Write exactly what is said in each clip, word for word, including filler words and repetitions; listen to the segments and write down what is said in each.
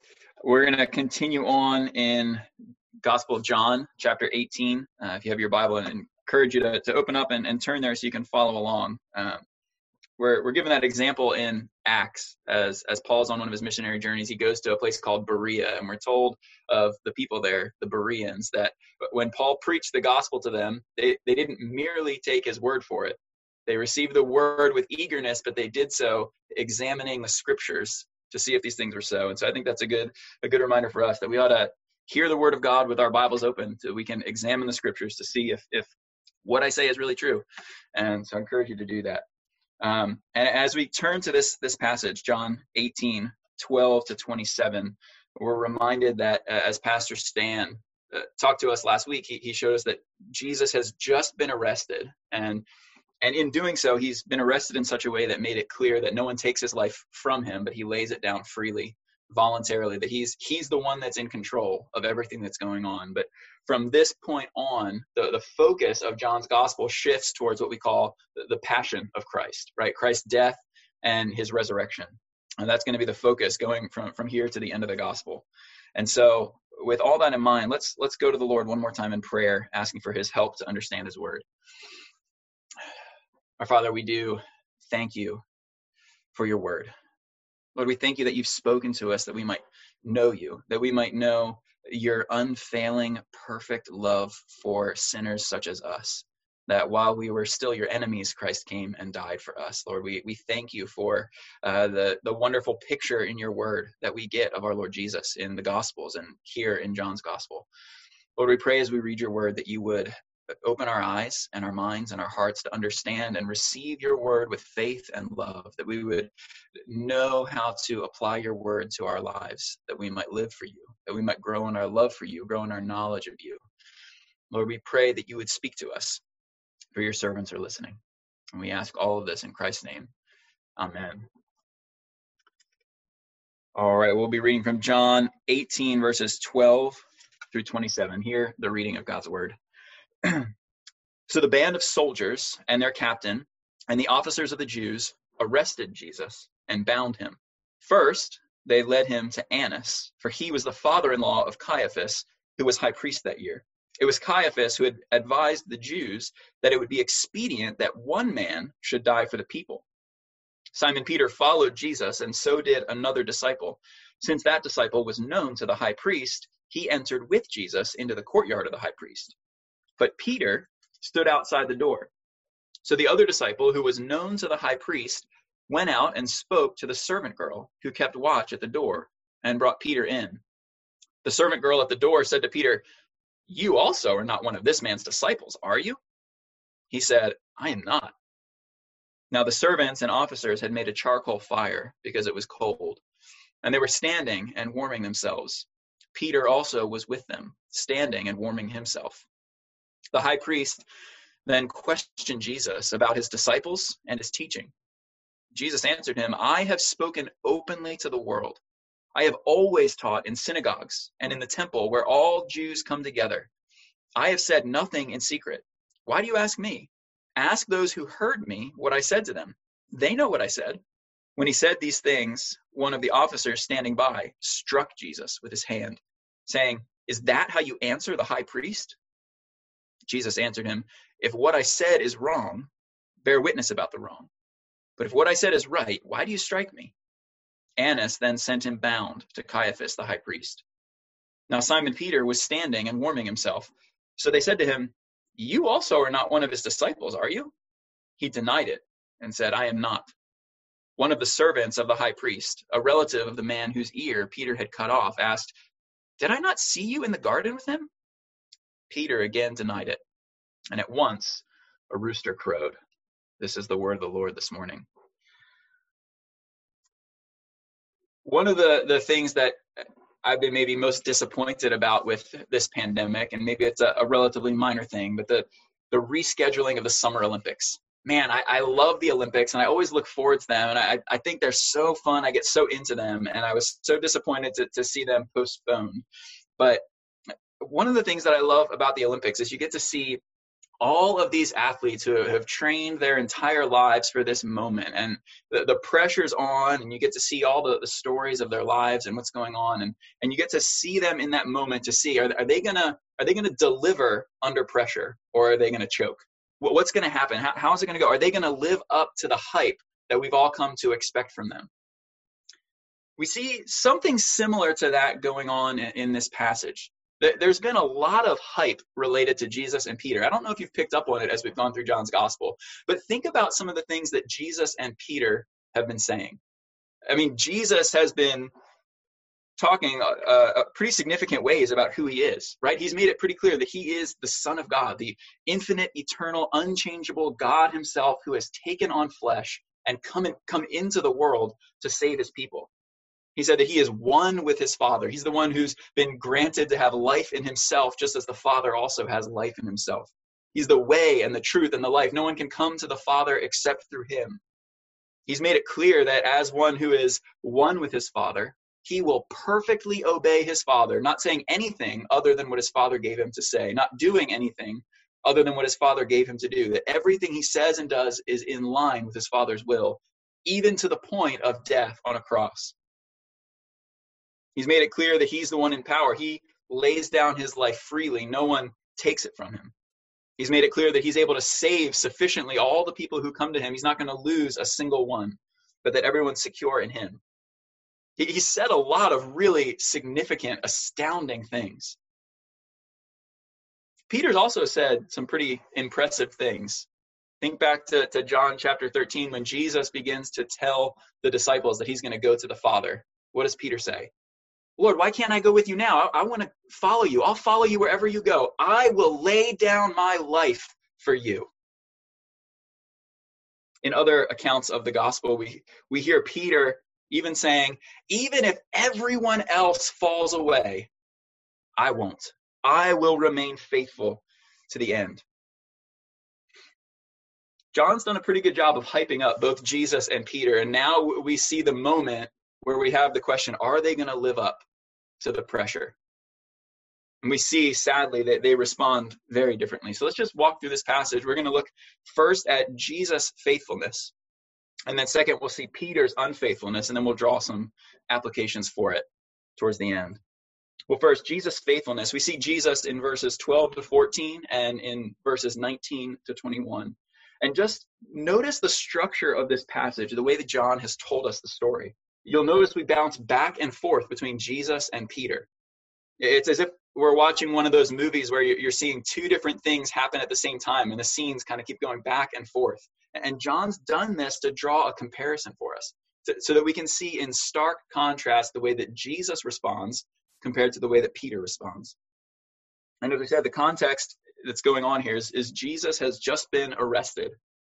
We're going to continue on in Gospel of John, chapter eighteen. Uh, if you have your Bible, I encourage you to, to open up and, and turn there so you can follow along. Um, we're we're given that example in Acts as as Paul's on one of his missionary journeys. He goes to a place called Berea, and we're told of the people there, the Bereans, that when Paul preached the gospel to them, they, they didn't merely take his word for it. They received the word with eagerness, but they did so examining the scriptures to see if these things were so. And so I think that's a good a good reminder for us that we ought to hear the word of God with our Bibles open so we can examine the scriptures to see if if what I say is really true. And so I encourage you to do that. Um, and as we turn to this this passage, John eighteen, twelve to twenty-seven, we're reminded that uh, as Pastor Stan uh, talked to us last week, he, he showed us that Jesus has just been arrested. And And in doing so, he's been arrested in such a way that made it clear that no one takes his life from him, but he lays it down freely, voluntarily, that he's he's the one that's in control of everything that's going on. But from this point on, the, the focus of John's gospel shifts towards what we call the, the passion of Christ, right? Christ's death and his resurrection. And that's going to be the focus going from, from here to the end of the gospel. And so with all that in mind, let's let's go to the Lord one more time in prayer, asking for his help to understand his word. Our Father, we do thank you for your word. Lord, we thank you that you've spoken to us that we might know you, that we might know your unfailing, perfect love for sinners such as us, that while we were still your enemies, Christ came and died for us. Lord, we, we thank you for uh, the, the wonderful picture in your word that we get of our Lord Jesus in the Gospels and here in John's Gospel. Lord, we pray as we read your word that you would open our eyes and our minds and our hearts to understand and receive your word with faith and love, that we would know how to apply your word to our lives, that we might live for you, that we might grow in our love for you, grow in our knowledge of you. Lord, we pray that you would speak to us, for your servants are listening. And we ask all of this in Christ's name. Amen. All right, we'll be reading from John eighteen, verses twelve through twenty-seven. Here, the reading of God's word. So the band of soldiers and their captain and the officers of the Jews arrested Jesus and bound him. First, they led him to Annas, for he was the father-in-law of Caiaphas, who was high priest that year. It was Caiaphas who had advised the Jews that it would be expedient that one man should die for the people. Simon Peter followed Jesus, and so did another disciple. Since that disciple was known to the high priest, he entered with Jesus into the courtyard of the high priest. But Peter stood outside the door. So the other disciple, who was known to the high priest, went out and spoke to the servant girl who kept watch at the door and brought Peter in. The servant girl at the door said to Peter, "You also are not one of this man's disciples, are you?" He said, "I am not." Now the servants and officers had made a charcoal fire because it was cold, and they were standing and warming themselves. Peter also was with them, standing and warming himself. The high priest then questioned Jesus about his disciples and his teaching. Jesus answered him, "I have spoken openly to the world. I have always taught in synagogues and in the temple where all Jews come together. I have said nothing in secret. Why do you ask me? Ask those who heard me what I said to them. They know what I said." When he said these things, one of the officers standing by struck Jesus with his hand, saying, "Is that how you answer the high priest?" Jesus answered him, "If what I said is wrong, bear witness about the wrong. But if what I said is right, why do you strike me?" Annas then sent him bound to Caiaphas the high priest. Now Simon Peter was standing and warming himself. So they said to him, "You also are not one of his disciples, are you?" He denied it and said, "I am not." One of the servants of the high priest, a relative of the man whose ear Peter had cut off, asked, "Did I not see you in the garden with him?" Peter again denied it, and at once a rooster crowed. This is the word of the Lord this morning. One of the, the things that I've been maybe most disappointed about with this pandemic, and maybe it's a, a relatively minor thing, but the, the rescheduling of the Summer Olympics. Man, I, I love the Olympics, and I always look forward to them, and I, I think they're so fun. I get so into them, and I was so disappointed to, to see them postponed. But one of the things that I love about the Olympics is you get to see all of these athletes who have trained their entire lives for this moment, and the, the pressure's on, and you get to see all the, the stories of their lives and what's going on, and and you get to see them in that moment to see, are, are they gonna are they gonna deliver under pressure, or are they gonna choke? What, what's gonna happen? How, how's it gonna go? Are they gonna live up to the hype that we've all come to expect from them? We see something similar to that going on in, in this passage. There's been a lot of hype related to Jesus and Peter. I don't know if you've picked up on it as we've gone through John's gospel, but think about some of the things that Jesus and Peter have been saying. I mean, Jesus has been talking uh, uh, pretty significant ways about who he is, right? He's made it pretty clear that he is the Son of God, the infinite, eternal, unchangeable God himself who has taken on flesh and come, in, come into the world to save his people. He said that he is one with his Father. He's the one who's been granted to have life in himself, just as the Father also has life in himself. He's the way and the truth and the life. No one can come to the Father except through him. He's made it clear that as one who is one with his Father, he will perfectly obey his Father, not saying anything other than what his Father gave him to say, not doing anything other than what his Father gave him to do, that everything he says and does is in line with his Father's will, even to the point of death on a cross. He's made it clear that he's the one in power. He lays down his life freely. No one takes it from him. He's made it clear that he's able to save sufficiently all the people who come to him. He's not going to lose a single one, but that everyone's secure in him. He, he said a lot of really significant, astounding things. Peter's also said some pretty impressive things. Think back to, to John chapter thirteen, when Jesus begins to tell the disciples that he's going to go to the Father. What does Peter say? Lord, why can't I go with you now? I, I want to follow you. I'll follow you wherever you go. I will lay down my life for you. In other accounts of the gospel, we, we hear Peter even saying, even if everyone else falls away, I won't. I will remain faithful to the end. John's done a pretty good job of hyping up both Jesus and Peter, and now we see the moment where we have the question, are they going to live up to the pressure? And we see, sadly, that they respond very differently. So let's just walk through this passage. We're going to look first at Jesus' faithfulness. And then second, we'll see Peter's unfaithfulness, and then we'll draw some applications for it towards the end. Well, first, Jesus' faithfulness. We see Jesus in verses twelve to fourteen and in verses nineteen to twenty-one. And just notice the structure of this passage, the way that John has told us the story. You'll notice we bounce back and forth between Jesus and Peter. It's as if we're watching one of those movies where you're seeing two different things happen at the same time, and the scenes kind of keep going back and forth. And John's done this to draw a comparison for us, to, so that we can see in stark contrast the way that Jesus responds compared to the way that Peter responds. And as I said, the context that's going on here is, is Jesus has just been arrested.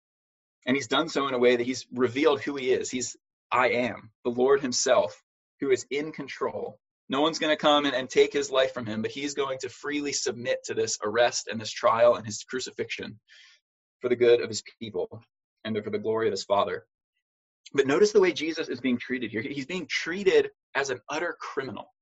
And he's done so in a way that he's revealed who he is. He's I am, the Lord himself, who is in control. No one's going to come and, and take his life from him, but he's going to freely submit to this arrest and this trial and his crucifixion for the good of his people and for the glory of his Father. But notice the way Jesus is being treated here. He's being treated as an utter criminal,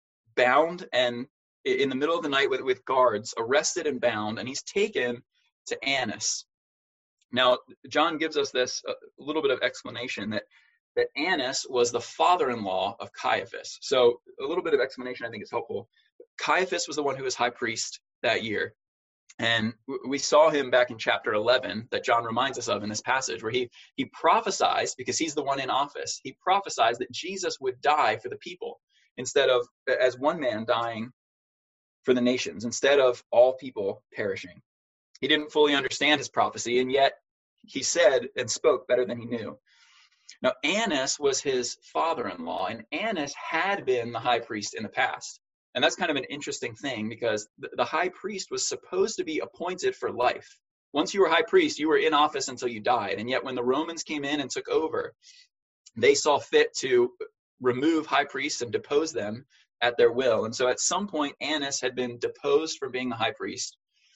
bound and in the middle of the night with, with guards, arrested and bound, and he's taken to Annas. Now, John gives us this a little bit of explanation that that Annas was the father-in-law of Caiaphas. So a little bit of explanation I think is helpful. Caiaphas was the one who was high priest that year. And we saw him back in chapter eleven that John reminds us of in this passage, where he, he prophesied, because he's the one in office, he prophesied that Jesus would die for the people instead of, as one man dying for the nations, instead of all people perishing. He didn't fully understand his prophecy, and yet he said and spoke better than he knew. Now, Annas was his father-in-law, and Annas had been the high priest in the past. And that's kind of an interesting thing, because the, the high priest was supposed to be appointed for life. Once you were high priest, you were in office until you died. And yet when the Romans came in and took over, they saw fit to remove high priests and depose them at their will. And so at some point, Annas had been deposed from being the high priest.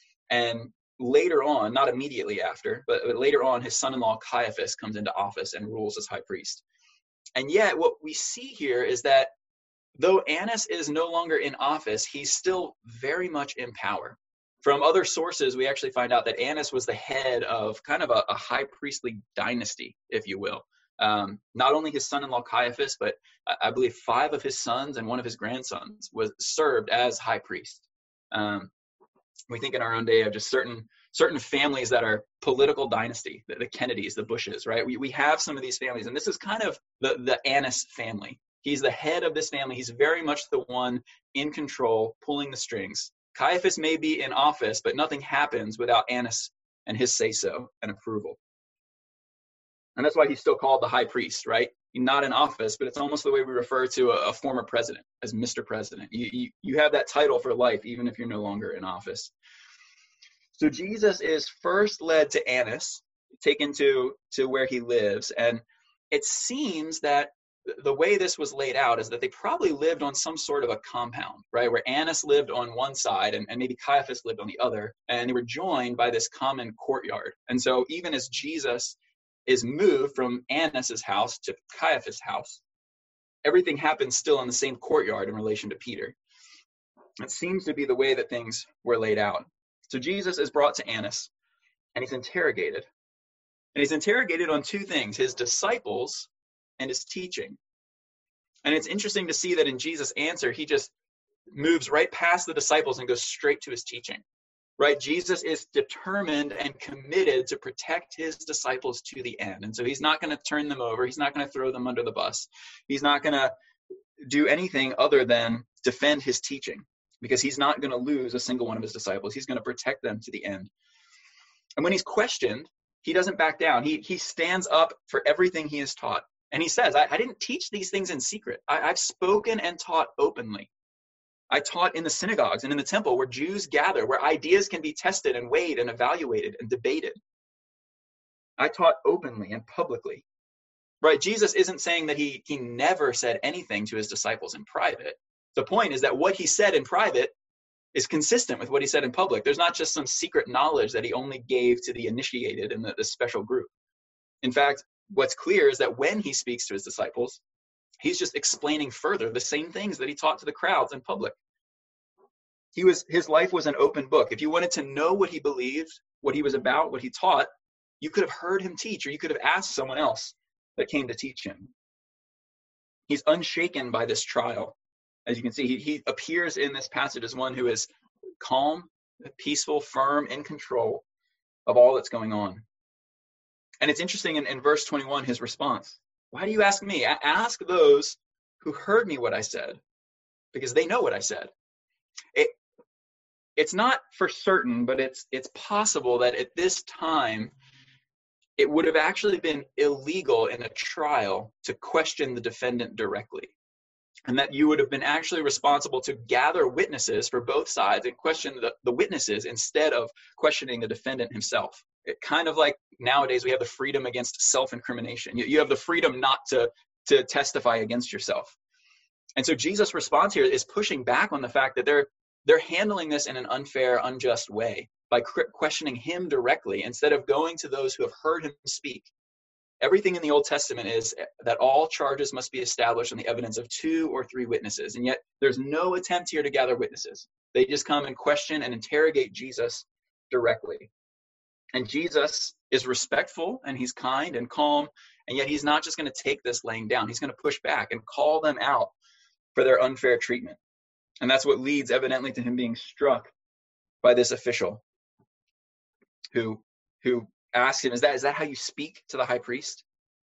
And later on, not immediately after, but later on, his son-in-law Caiaphas comes into office and rules as high priest. And yet what we see here is that though Annas is no longer in office, he's still very much in power. From other sources, we actually find out that Annas was the head of kind of a, a high priestly dynasty, if you will. Um, not only his son-in-law Caiaphas, but I believe five of his sons and one of his grandsons was served as high priest. Um, we think in our own day of just certain certain families that are political dynasty, the, the Kennedys, the Bushes, right? We we have some of these families, and this is kind of the, the Annas family. He's the head of this family. He's very much the one in control, pulling the strings. Caiaphas may be in office, but nothing happens without Annas and his say-so and approval. And that's why he's still called the high priest, right? He's not in office, but it's almost the way we refer to a, a former president as Mister President. You, you, you have that title for life, even if you're no longer in office. So Jesus is first led to Annas, taken to, to where he lives. And it seems that the way this was laid out is that they probably lived on some sort of a compound, right? Where Annas lived on one side and, and maybe Caiaphas lived on the other. And they were joined by this common courtyard. And so even as Jesus is moved from Annas's house to Caiaphas' house, everything happens still in the same courtyard in relation to Peter. It seems to be the way that things were laid out. So Jesus is brought to Annas and he's interrogated. And he's interrogated on two things, his disciples and his teaching. And it's interesting to see that in Jesus' answer, he just moves right past the disciples and goes straight to his teaching. Right? Jesus is determined and committed to protect his disciples to the end. And so he's not going to turn them over. He's not going to throw them under the bus. He's not going to do anything other than defend his teaching, because he's not going to lose a single one of his disciples. He's going to protect them to the end. And when he's questioned, he doesn't back down. He, he stands up for everything he has taught. And he says, I, I didn't teach these things in secret. I, I've spoken and taught openly. I taught in the synagogues and in the temple where Jews gather, where ideas can be tested and weighed and evaluated and debated. I taught openly and publicly. Right? Jesus isn't saying that he, he never said anything to his disciples in private. The point is that what he said in private is consistent with what he said in public. There's not just some secret knowledge that he only gave to the initiated in the, the special group. In fact, what's clear is that when he speaks to his disciples, he's just explaining further the same things that he taught to the crowds in public. He was, his life was an open book. If you wanted to know what he believed, what he was about, what he taught, you could have heard him teach, or you could have asked someone else that came to teach him. He's unshaken by this trial. As you can see, he, he appears in this passage as one who is calm, peaceful, firm, in control of all that's going on. And it's interesting in, in verse twenty-one, his response. Why do you ask me? Ask those who heard me what I said, because they know what I said. It, it's not for certain, but it's it's possible that at this time, it would have actually been illegal in a trial to question the defendant directly. And that you would have been actually responsible to gather witnesses for both sides and question the, the witnesses instead of questioning the defendant himself. It kind of like nowadays we have the freedom against self-incrimination. You, you have the freedom not to, to testify against yourself. And so Jesus' response here is pushing back on the fact that they're they're handling this in an unfair, unjust way by questioning him directly instead of going to those who have heard him speak. Everything in the Old Testament is that all charges must be established on the evidence of two or three witnesses. And yet there's no attempt here to gather witnesses. They just come and question and interrogate Jesus directly. And Jesus is respectful and he's kind and calm. And yet he's not just going to take this laying down. He's going to push back and call them out for their unfair treatment. And that's what leads evidently to him being struck by this official who, who asked him, is that, is that how you speak to the high priest?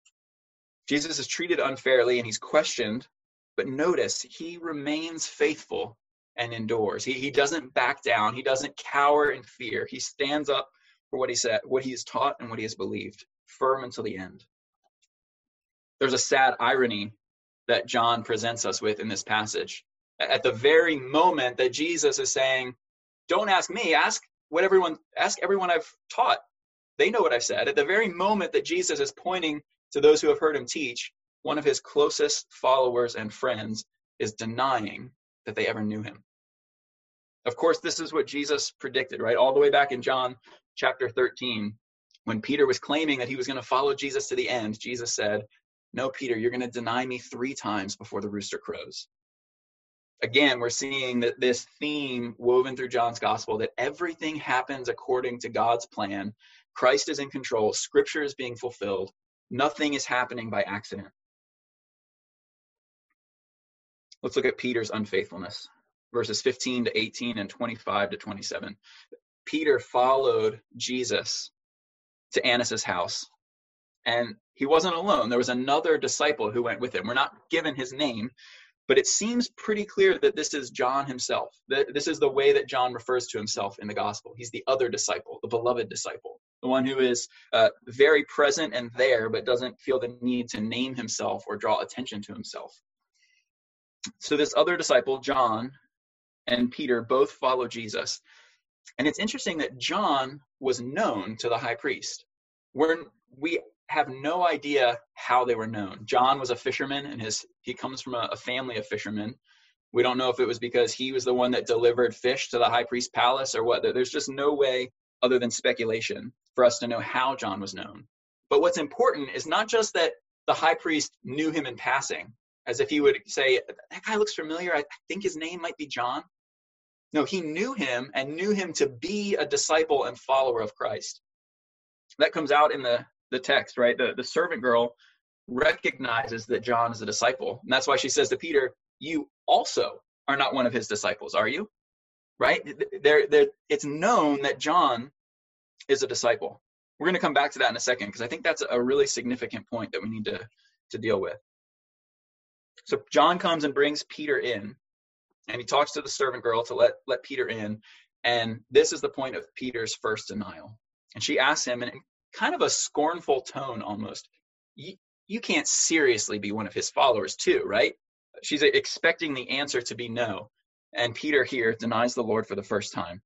Jesus is treated unfairly and he's questioned, but notice he remains faithful and endures. He, he doesn't back down. He doesn't cower in fear. He stands up for what he said, what he has taught and what he has believed, firm until the end. There's a sad irony that John presents us with in this passage. At the very moment that Jesus is saying, don't ask me, ask what everyone, ask everyone I've taught. They know what I've said. At the very moment that Jesus is pointing to those who have heard him teach, one of his closest followers and friends is denying that they ever knew him. Of course, this is what Jesus predicted, right? All the way back in John chapter thirteen, when Peter was claiming that he was going to follow Jesus to the end, Jesus said, no, Peter, you're going to deny me three times before the rooster crows. Again, we're seeing that this theme woven through John's gospel, that everything happens according to God's plan. Christ is in control. Scripture is being fulfilled. Nothing is happening by accident. Let's look at Peter's unfaithfulness. Verses fifteen to eighteen and twenty-five to twenty-seven. Peter followed Jesus to Annas' house, and he wasn't alone. There was another disciple who went with him. We're not given his name, but it seems pretty clear that this is John himself. This is the way that John refers to himself in the gospel. He's the other disciple, the beloved disciple, the one who is uh, very present and there, but doesn't feel the need to name himself or draw attention to himself. So this other disciple, John, and Peter both follow Jesus. And it's interesting that John was known to the high priest. We're, we have no idea how they were known. John was a fisherman, and his he comes from a, a family of fishermen. We don't know if it was because he was the one that delivered fish to the high priest's palace or what. There's just no way other than speculation for us to know how John was known. But what's important is not just that the high priest knew him in passing, as if he would say, that guy looks familiar. I think his name might be John. No, he knew him and knew him to be a disciple and follower of Christ. That comes out in the, the text, right? The, the servant girl recognizes that John is a disciple. And that's why she says to Peter, you also are not one of his disciples, are you? Right? They're, they're, it's known that John is a disciple. We're going to come back to that in a second, because I think that's a really significant point that we need to, to deal with. So John comes and brings Peter in, and he talks to the servant girl to let, let Peter in. And this is the point of Peter's first denial. And she asks him in kind of a scornful tone almost, you, you can't seriously be one of his followers too, right? She's expecting the answer to be no. And Peter here denies the Lord for the first time.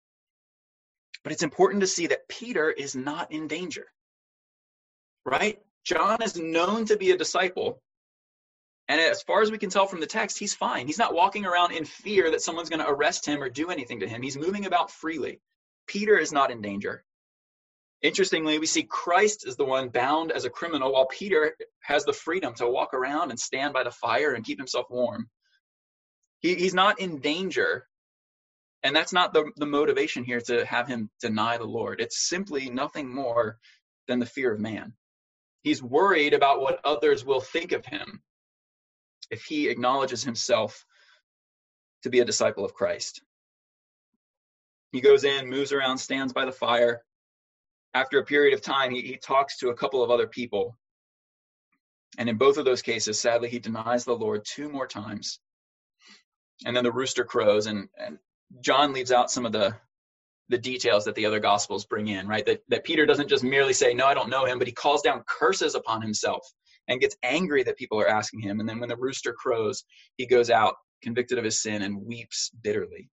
But it's important to see that Peter is not in danger, right? John is known to be a disciple. And as far as we can tell from the text, he's fine. He's not walking around in fear that someone's going to arrest him or do anything to him. He's moving about freely. Peter is not in danger. Interestingly, we see Christ is the one bound as a criminal, while Peter has the freedom to walk around and stand by the fire and keep himself warm. He, he's not in danger. And that's not the, the motivation here to have him deny the Lord. It's simply nothing more than the fear of man. He's worried about what others will think of him if he acknowledges himself to be a disciple of Christ. He goes in, moves around, stands by the fire. After a period of time, he, he talks to a couple of other people. And in both of those cases, sadly, he denies the Lord two more times. And then the rooster crows, and, and John leaves out some of the, the details that the other Gospels bring in, right? That, that Peter doesn't just merely say, no, I don't know him, but he calls down curses upon himself and gets angry that people are asking him. And then when the rooster crows, he goes out convicted of his sin and weeps bitterly.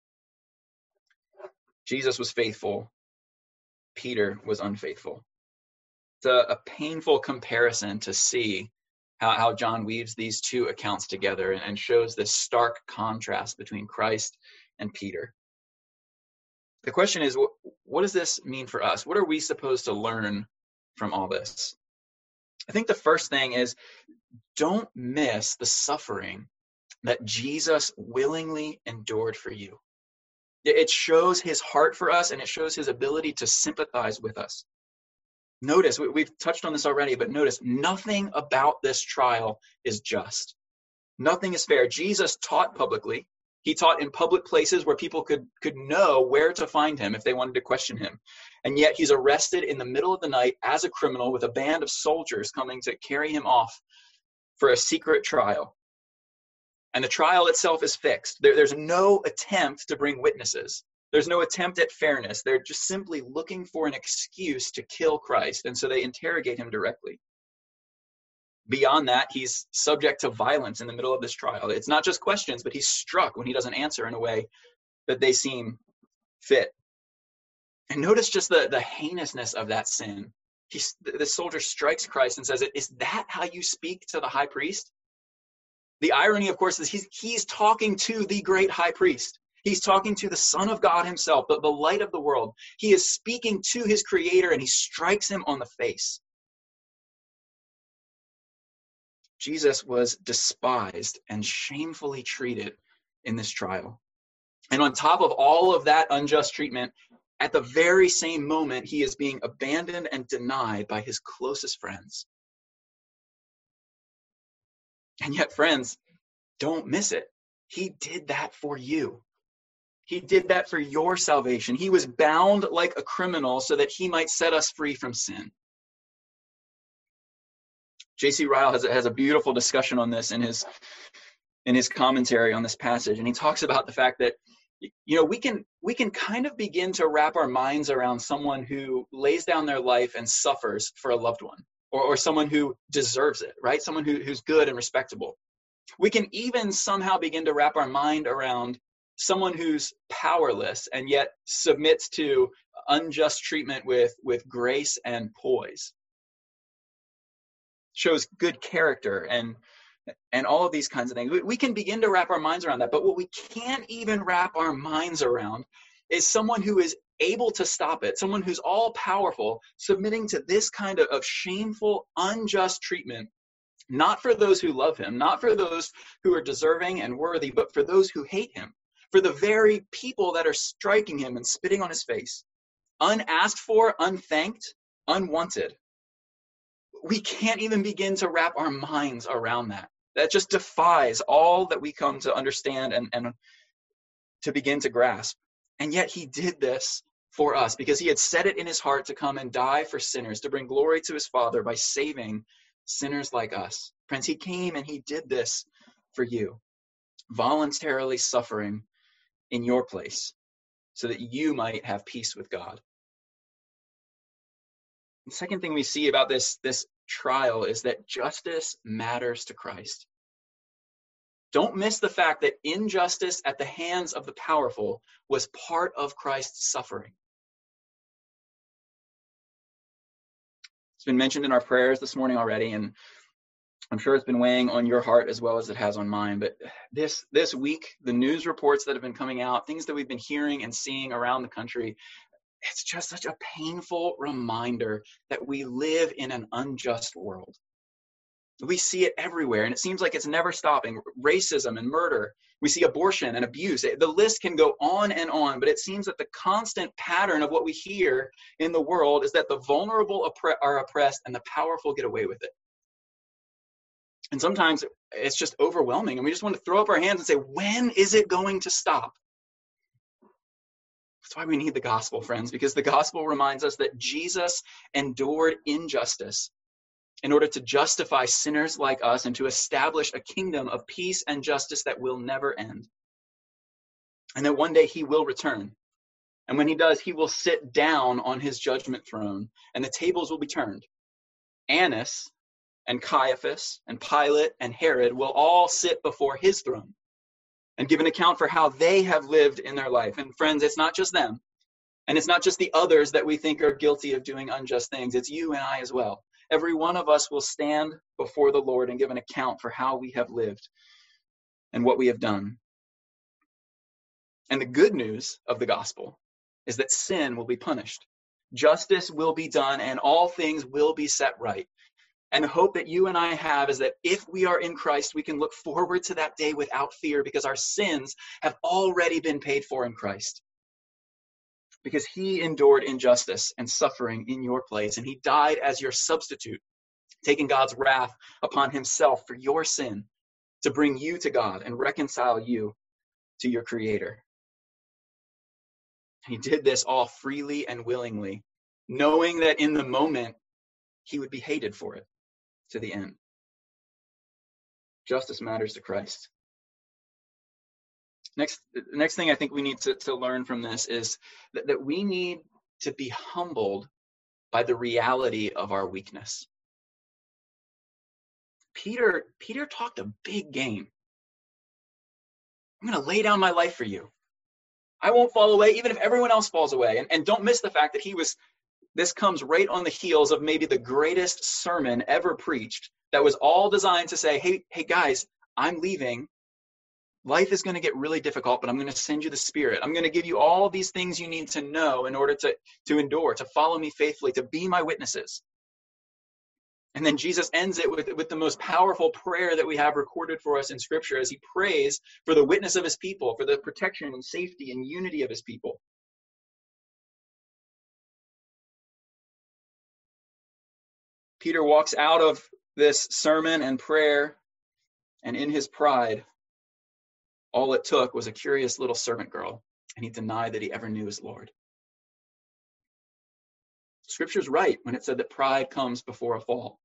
Jesus was faithful. Peter was unfaithful. It's a, a painful comparison to see how, how John weaves these two accounts together and, and shows this stark contrast between Christ and Peter. The question is, what, what does this mean for us? What are we supposed to learn from all this? I think the first thing is, don't miss the suffering that Jesus willingly endured for you. It shows his heart for us, and it shows his ability to sympathize with us. Notice, we've touched on this already, but notice, nothing about this trial is just. Nothing is fair. Jesus taught publicly. He taught in public places where people could, could know where to find him if they wanted to question him. And yet he's arrested in the middle of the night as a criminal with a band of soldiers coming to carry him off for a secret trial. And the trial itself is fixed. There, there's no attempt to bring witnesses. There's no attempt at fairness. They're just simply looking for an excuse to kill Christ. And so they interrogate him directly. Beyond that, he's subject to violence in the middle of this trial. It's not just questions, but he's struck when he doesn't answer in a way that they seem fit. And notice just the, the heinousness of that sin. He's, the soldier strikes Christ and says, "Is that how you speak to the high priest?" The irony, of course, is he's, he's talking to the great high priest. He's talking to the Son of God himself, the, the light of the world. He is speaking to his creator, and he strikes him on the face. Jesus was despised and shamefully treated in this trial. And on top of all of that unjust treatment, at the very same moment, he is being abandoned and denied by his closest friends. And yet, friends, don't miss it. He did that for you. He did that for your salvation. He was bound like a criminal so that he might set us free from sin. J C Ryle has, has a beautiful discussion on this in his, in his commentary on this passage. And he talks about the fact that, you know, we can, we can kind of begin to wrap our minds around someone who lays down their life and suffers for a loved one, or, or someone who deserves it, right? Someone who, who's good and respectable. We can even somehow begin to wrap our mind around someone who's powerless and yet submits to unjust treatment with, with grace and poise. Shows good character and and all of these kinds of things. We, we can begin to wrap our minds around that, but what we can't even wrap our minds around is someone who is able to stop it, someone who's all powerful, submitting to this kind of, of shameful, unjust treatment, not for those who love him, not for those who are deserving and worthy, but for those who hate him, for the very people that are striking him and spitting on his face, unasked for, unthanked, unwanted. We can't even begin to wrap our minds around that. That just defies all that we come to understand and, and to begin to grasp. And yet he did this for us because he had set it in his heart to come and die for sinners, to bring glory to his Father by saving sinners like us. Friends, he came and he did this for you, voluntarily suffering in your place so that you might have peace with God. The second thing we see about this, this trial is that justice matters to Christ. Don't miss the fact that injustice at the hands of the powerful was part of Christ's suffering. It's been mentioned in our prayers this morning already, and I'm sure it's been weighing on your heart as well as it has on mine. But this, this week, the news reports that have been coming out, things that we've been hearing and seeing around the country, it's just such a painful reminder that we live in an unjust world. We see it everywhere, and it seems like it's never stopping. Racism and murder. We see abortion and abuse. The list can go on and on, but it seems that the constant pattern of what we hear in the world is that the vulnerable are oppressed and the powerful get away with it. And sometimes it's just overwhelming, and we just want to throw up our hands and say, when is it going to stop? That's why we need the gospel, friends, because the gospel reminds us that Jesus endured injustice in order to justify sinners like us and to establish a kingdom of peace and justice that will never end. And that one day he will return. And when he does, he will sit down on his judgment throne, and the tables will be turned. Annas and Caiaphas and Pilate and Herod will all sit before his throne and give an account for how they have lived in their life. And friends, it's not just them. And it's not just the others that we think are guilty of doing unjust things. It's you and I as well. Every one of us will stand before the Lord and give an account for how we have lived and what we have done. And the good news of the gospel is that sin will be punished. Justice will be done and all things will be set right. And the hope that you and I have is that if we are in Christ, we can look forward to that day without fear because our sins have already been paid for in Christ. Because he endured injustice and suffering in your place, and he died as your substitute, taking God's wrath upon himself for your sin to bring you to God and reconcile you to your Creator. He did this all freely and willingly, knowing that in the moment he would be hated for it to the end. Justice matters to Christ. Next, the next thing I think we need to, to learn from this is that, that we need to be humbled by the reality of our weakness. Peter, Peter talked a big game. I'm going to lay down my life for you. I won't fall away, even if everyone else falls away. And, and don't miss the fact that he was, this comes right on the heels of maybe the greatest sermon ever preached that was all designed to say, hey, hey guys, I'm leaving. Life is going to get really difficult, but I'm going to send you the Spirit. I'm going to give you all these things you need to know in order to, to endure, to follow me faithfully, to be my witnesses. And then Jesus ends it with, with the most powerful prayer that we have recorded for us in Scripture as he prays for the witness of his people, for the protection and safety and unity of his people. Peter walks out of this sermon and prayer, and in his pride, all it took was a curious little servant girl, and he denied that he ever knew his Lord. Scripture's right when it said that pride comes before a fall.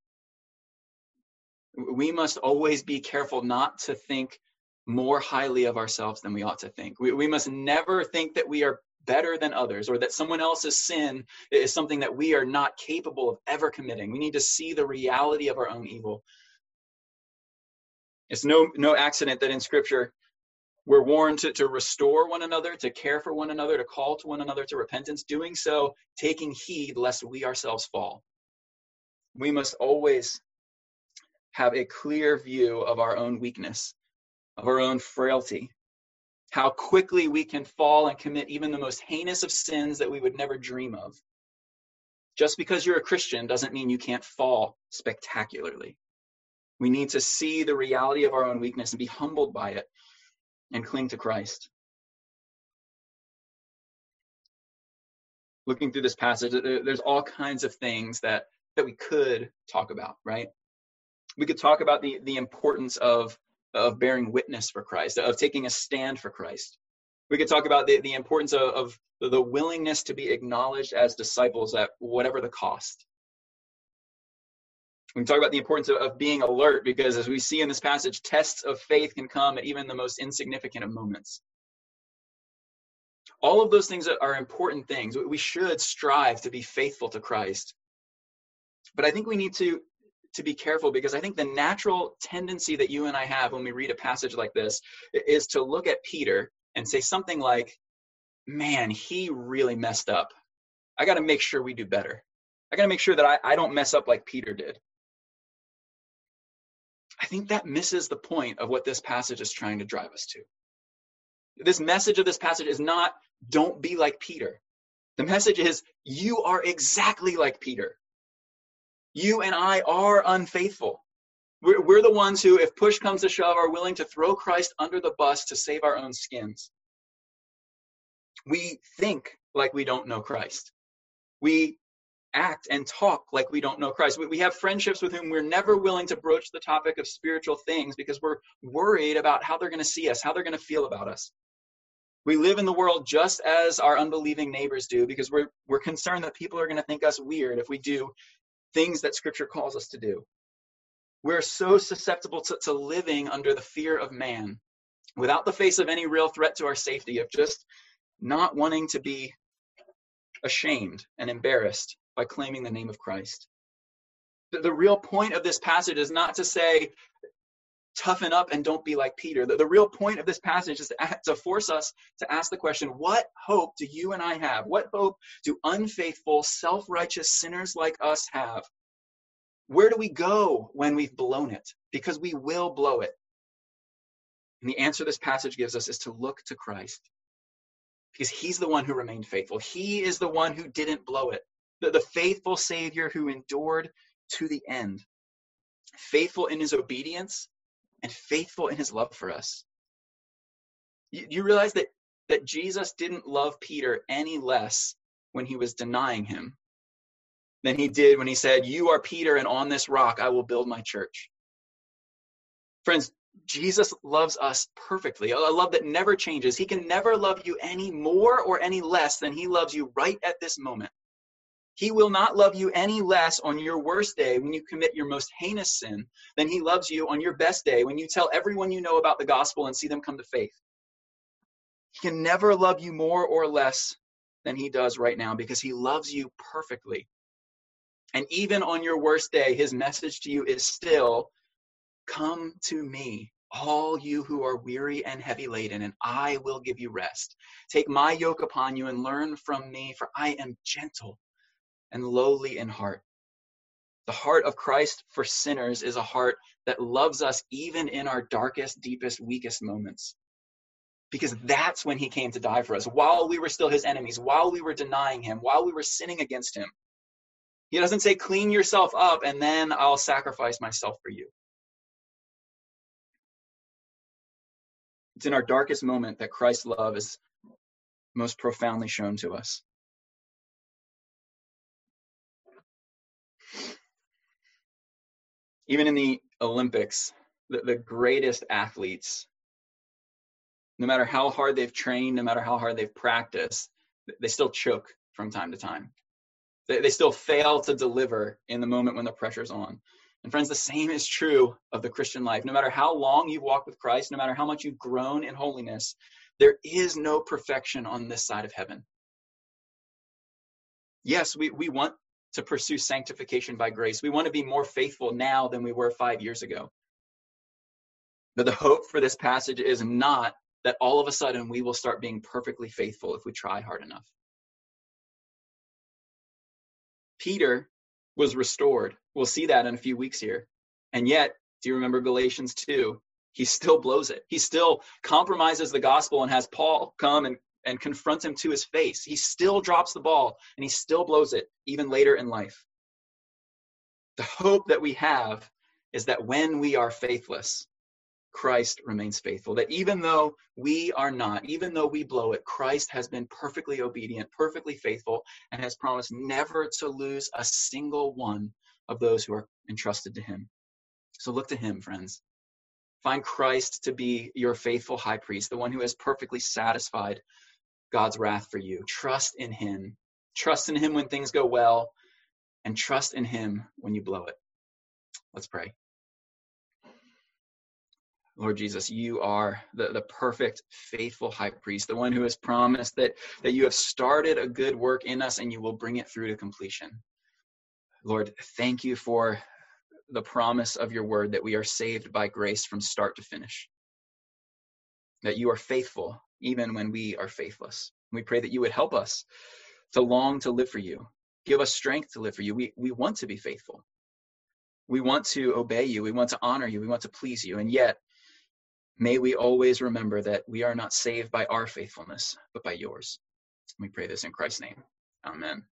We must always be careful not to think more highly of ourselves than we ought to think. We, we must never think that we are better than others, or that someone else's sin is something that we are not capable of ever committing. We need to see the reality of our own evil. It's no, no accident that in Scripture, we're warned to, to restore one another, to care for one another, to call to one another to repentance, doing so, taking heed lest we ourselves fall. We must always have a clear view of our own weakness, of our own frailty, how quickly we can fall and commit even the most heinous of sins that we would never dream of. Just because you're a Christian doesn't mean you can't fall spectacularly. We need to see the reality of our own weakness and be humbled by it and cling to Christ. Looking through this passage, there's all kinds of things that, that we could talk about, right? We could talk about the, the importance of, of bearing witness for Christ, of taking a stand for Christ. We could talk about the, the importance of, of the willingness to be acknowledged as disciples at whatever the cost. We can talk about the importance of, of being alert, because as we see in this passage, tests of faith can come at even the most insignificant of moments. All of those things are important things. We should strive to be faithful to Christ. But I think we need to, to be careful, because I think the natural tendency that you and I have when we read a passage like this is to look at Peter and say something like, man, he really messed up. I got to make sure we do better. I got to make sure that I, I don't mess up like Peter did. I think that misses the point of what this passage is trying to drive us to. This message of this passage is not, don't be like Peter. The message is, you are exactly like Peter. You and I are unfaithful. We're, we're the ones who, if push comes to shove, are willing to throw Christ under the bus to save our own skins. We think like we don't know Christ. We act and talk like we don't know Christ. We, we have friendships with whom we're never willing to broach the topic of spiritual things because we're worried about how they're going to see us, how they're going to feel about us. We live in the world just as our unbelieving neighbors do because we're, we're concerned that people are going to think us weird if we do things that Scripture calls us to do. We're so susceptible to, to living under the fear of man without the face of any real threat to our safety, of just not wanting to be ashamed and embarrassed by claiming the name of Christ. The, the real point of this passage is not to say, toughen up and don't be like Peter. The, the real point of this passage is to, to force us to ask the question, what hope do you and I have? What hope do unfaithful, self-righteous sinners like us have? Where do we go when we've blown it? Because we will blow it. And the answer this passage gives us is to look to Christ. Because he's the one who remained faithful. He is the one who didn't blow it. The, the faithful Savior who endured to the end. Faithful in his obedience and faithful in his love for us. You, you realize that, that Jesus didn't love Peter any less when he was denying him than he did when he said, you are Peter, and on this rock I will build my church. Friends, Jesus loves us perfectly, a love that never changes. He can never love you any more or any less than he loves you right at this moment. He will not love you any less on your worst day when you commit your most heinous sin than he loves you on your best day when you tell everyone you know about the gospel and see them come to faith. He can never love you more or less than he does right now because he loves you perfectly. And even on your worst day, his message to you is still, come to me, all you who are weary and heavy laden, and I will give you rest. Take my yoke upon you and learn from me, for I am gentle and lowly in heart. The heart of Christ for sinners is a heart that loves us even in our darkest, deepest, weakest moments. Because that's when he came to die for us, while we were still his enemies, while we were denying him, while we were sinning against him. He doesn't say, clean yourself up and then I'll sacrifice myself for you. It's in our darkest moment that Christ's love is most profoundly shown to us. Even in the Olympics, the, the greatest athletes, no matter how hard they've trained, no matter how hard they've practiced, they still choke from time to time. They, they still fail to deliver in the moment when the pressure's on. And friends, the same is true of the Christian life. No matter how long you've walked with Christ, no matter how much you've grown in holiness, there is no perfection on this side of heaven. Yes, we, we want to pursue sanctification by grace. We want to be more faithful now than we were five years ago. But the hope for this passage is not that all of a sudden we will start being perfectly faithful if we try hard enough. Peter was restored. We'll see that in a few weeks here. And yet, do you remember Galatians two? He still blows it. He still compromises the gospel and has Paul come and, and confront him to his face. He still drops the ball and he still blows it even later in life. The hope that we have is that when we are faithless, Christ remains faithful. That even though we are not, even though we blow it, Christ has been perfectly obedient, perfectly faithful, and has promised never to lose a single one of those who are entrusted to him. So look to him, friends. Find Christ to be your faithful high priest, the one who has perfectly satisfied God's wrath for you. Trust in him. Trust in him when things go well, and trust in him when you blow it. Let's pray. Lord Jesus, you are the, the perfect, faithful high priest, the one who has promised that, that you have started a good work in us and you will bring it through to completion. Lord, thank you for the promise of your word that we are saved by grace from start to finish, that you are faithful even when we are faithless. We pray that you would help us to long to live for you. Give us strength to live for you. We, we want to be faithful. We want to obey you. We want to honor you. We want to please you. And yet, may we always remember that we are not saved by our faithfulness, but by yours. We pray this in Christ's name. Amen.